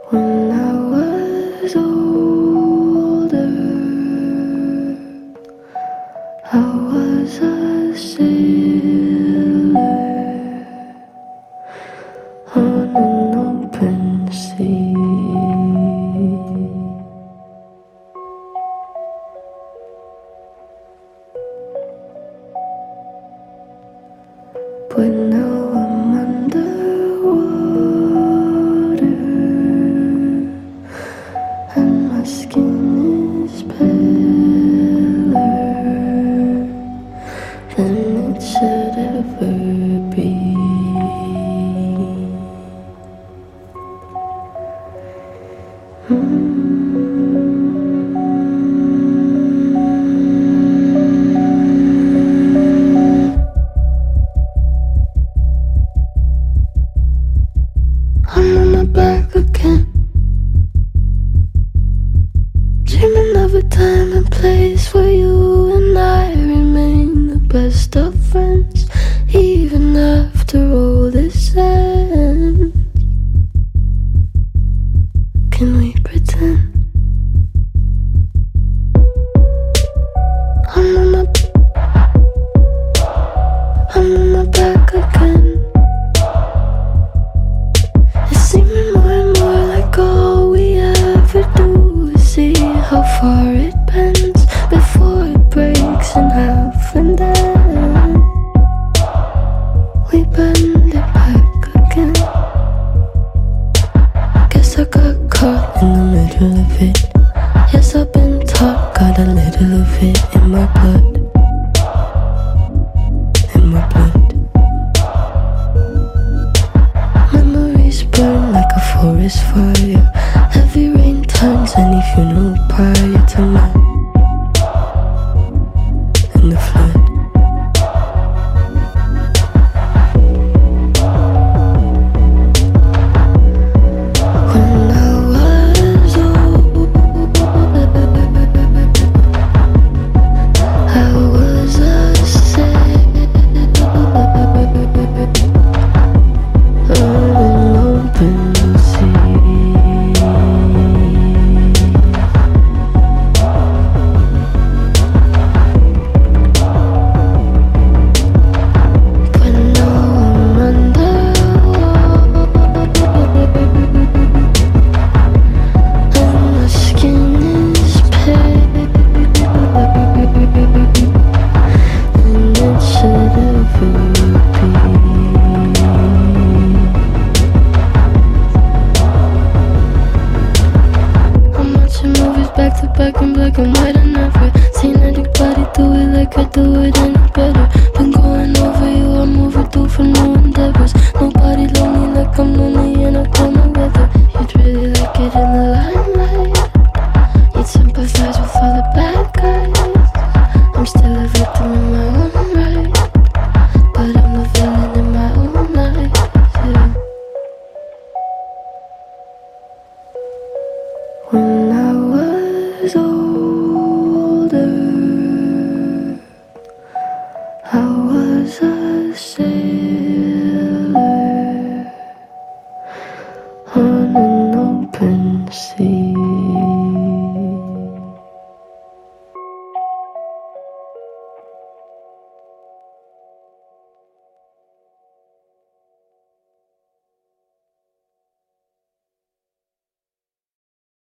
When I was older, I was a sailor on an open sea. But now I'm underwater and my skin is paler than it should ever be. I'm on my back again, dreaming of a time and place where you and I remain the best of friends, even after all this ends. Can we pretend? I'm on my back again. It's seeming more and more like all we ever do is see how far it bends before it breaks in half, and then we bend it back again. Guess I got caught in the middle of it. Yes, I've been taught, got a little of it in my blood. In my blood. Memories burn like a forest fire. Heavy rain turns any funeral pyre to mine. In the flood. When I was older, I was a sailor on an open sea. But now I'm underwater and my skin is pale and it should ever be. I'm watching movies back to back in black and white. I never seen anybody do it like I do it any better. Been going over you, I'm overdue for new endeavors. Nobody love me like I'm lonely and I don't know whether you'd really like it in the limelight. You'd sympathize with all the bad guys. I'm still a victim in my own right, but I'm the villain in my own life, yeah. When I was older, I was a sailor on an open sea.